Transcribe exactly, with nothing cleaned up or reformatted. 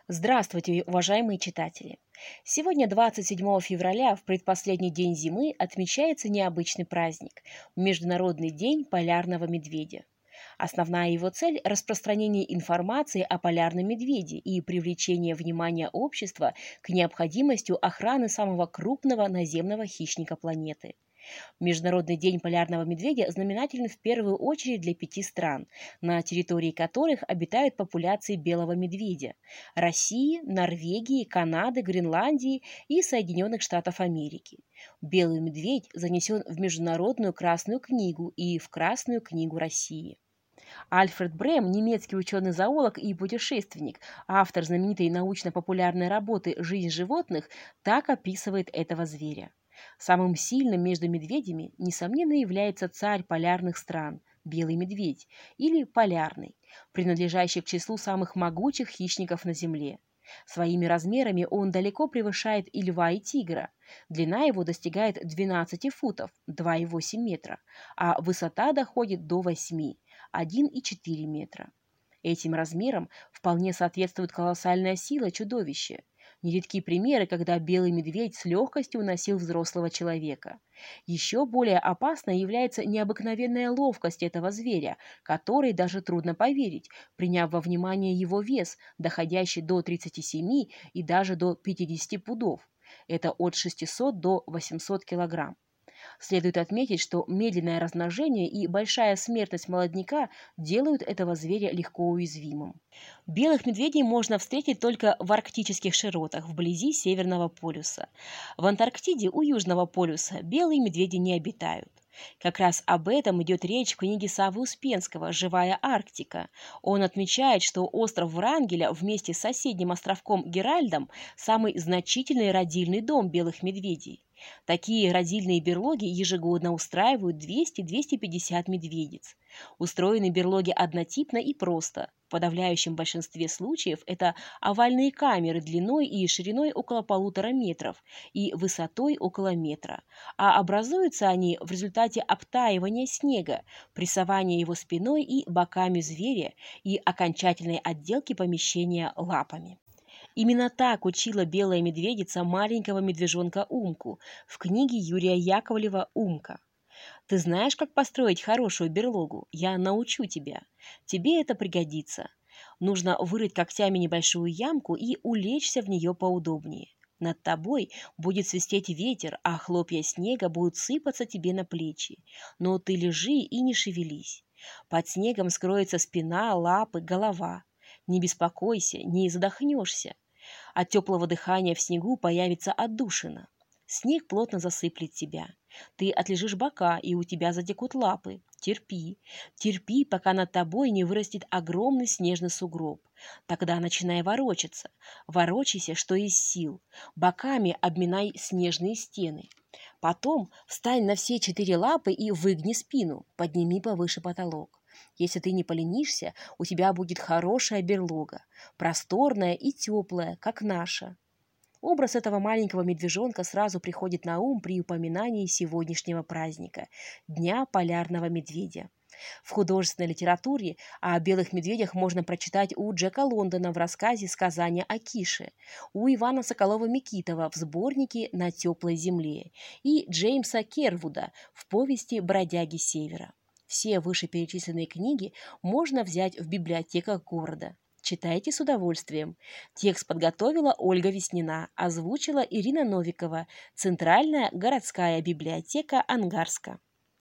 Здравствуйте, уважаемые читатели! Сегодня, двадцать седьмого февраля, в предпоследний день зимы, отмечается необычный праздник – Международный день полярного медведя. Основная его цель – распространение информации о полярном медведе и привлечение внимания общества к необходимости охраны самого крупного наземного хищника планеты. Международный день полярного медведя знаменателен в первую очередь для пяти стран, на территории которых обитают популяции белого медведя – России, Норвегии, Канады, Гренландии и Соединенных Штатов Америки. Белый медведь занесен в Международную Красную книгу и в Красную книгу России. Альфред Брем, немецкий ученый-зоолог и путешественник, автор знаменитой научно-популярной работы «Жизнь животных», так описывает этого зверя. Самым сильным между медведями, несомненно, является царь полярных стран – белый медведь, или полярный, принадлежащий к числу самых могучих хищников на Земле. Своими размерами он далеко превышает и льва, и тигра. Длина его достигает двенадцати футов – два и восемь метра, а высота доходит до восьми – один и четыре метра. Этим размерам вполне соответствует колоссальная сила чудовища. Нередки примеры, когда белый медведь с легкостью уносил взрослого человека. Еще более опасной является необыкновенная ловкость этого зверя, которой даже трудно поверить, приняв во внимание его вес, доходящий до тридцати семи и даже до пятидесяти пудов. Это от шестисот до восьмисот килограмм. Следует отметить, что медленное размножение и большая смертность молодняка делают этого зверя легко уязвимым. Белых медведей можно встретить только в арктических широтах, вблизи Северного полюса. В Антарктиде у Южного полюса белые медведи не обитают. Как раз об этом идет речь в книге Саввы Успенского «Живая Арктика». Он отмечает, что остров Врангеля вместе с соседним островком Геральдом – самый значительный родильный дом белых медведей. Такие родильные берлоги ежегодно устраивают двести — двести пятьдесят медведиц. Устроены берлоги однотипно и просто. В подавляющем большинстве случаев это овальные камеры длиной и шириной около полутора метров и высотой около метра, а образуются они в результате обтаивания снега, прессования его спиной и боками зверя и окончательной отделки помещения лапами. Именно так учила белая медведица маленького медвежонка Умку в книге Юрия Яковлева «Умка». «Ты знаешь, как построить хорошую берлогу? Я научу тебя. Тебе это пригодится. Нужно вырыть когтями небольшую ямку и улечься в нее поудобнее. Над тобой будет свистеть ветер, а хлопья снега будут сыпаться тебе на плечи. Но ты лежи и не шевелись. Под снегом скроется спина, лапы, голова. Не беспокойся, не задохнешься. От теплого дыхания в снегу появится отдушина. Снег плотно засыплет тебя. Ты отлежишь бока, и у тебя затекут лапы. Терпи. Терпи, пока над тобой не вырастет огромный снежный сугроб. Тогда начинай ворочаться. Ворочайся, что из сил. Боками обминай снежные стены. Потом встань на все четыре лапы и выгни спину. Подними повыше потолок. Если ты не поленишься, у тебя будет хорошая берлога, просторная и теплая, как наша». Образ этого маленького медвежонка сразу приходит на ум при упоминании сегодняшнего праздника – Дня полярного медведя. В художественной литературе о белых медведях можно прочитать у Джека Лондона в рассказе «Сказания о Кише», у Ивана Соколова-Микитова в сборнике «На теплой земле» и Джеймса Кервуда в повести «Бродяги Севера». Все вышеперечисленные книги можно взять в библиотеках города. Читайте с удовольствием. Текст подготовила Ольга Веснина, озвучила Ирина Новикова, Центральная городская библиотека Ангарска.